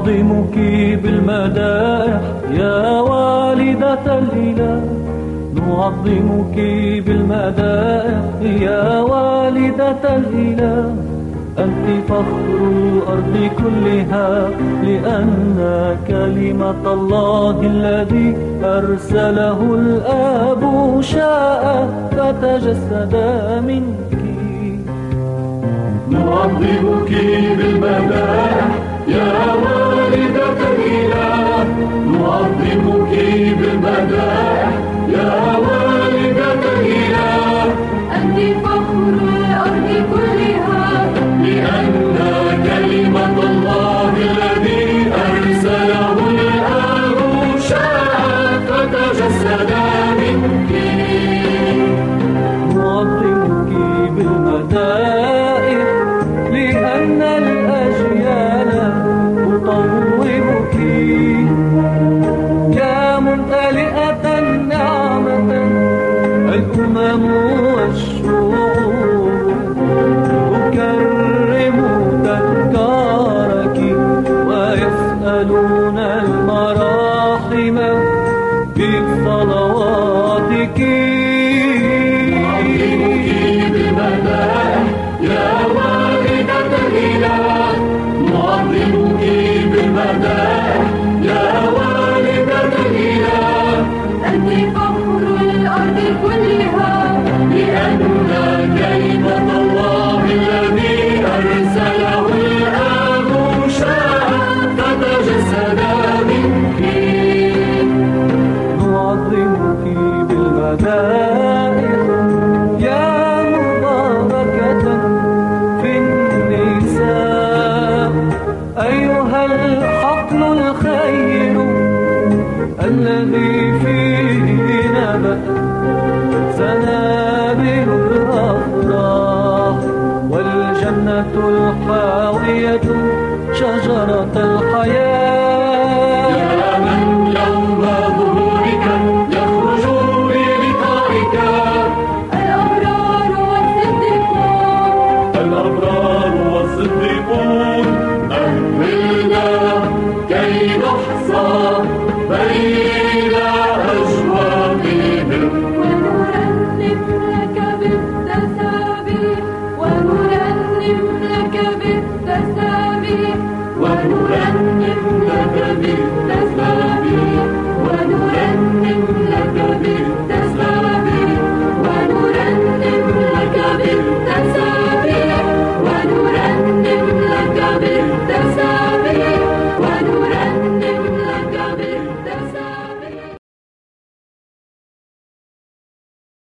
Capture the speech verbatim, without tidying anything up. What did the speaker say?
نعظمك بالمدائح يا والدة الإله، نعظمك بالمدائح يا والدة الإله. أنت فخر الأرض كلها، لأن كلمة الله الذي أرسله الآب شاء فتجسد منك. نعظمك بالمدائح يا والدة الإله، نعظمك بالمدائح يا والدة الإله. أنت فخر الأرض كلها، لأن كلمة الله الذي أرسله الآب شاء فتجسد منك. نعظمك بالمدائح لأن الأجيال تطوبك، يا ممتلئة نعمة الأمم والشعوب تكرم تذكارك، ويسألون المراحم بصلواتك. نعظمك بالمدائح يا والدة الإله، نعظمك بالمدائح يا والدة الإله. أنت فخر الأرض كلها، لأن كلمة الله الذي أرسله الآب شاء فتجسد منك. نعظمك بالمدائح يا مباركة في النساء، أيها الحقل الخير الذي فيه نبت سنابل الأفراح، والجنة الحاوية شجرة الحياة.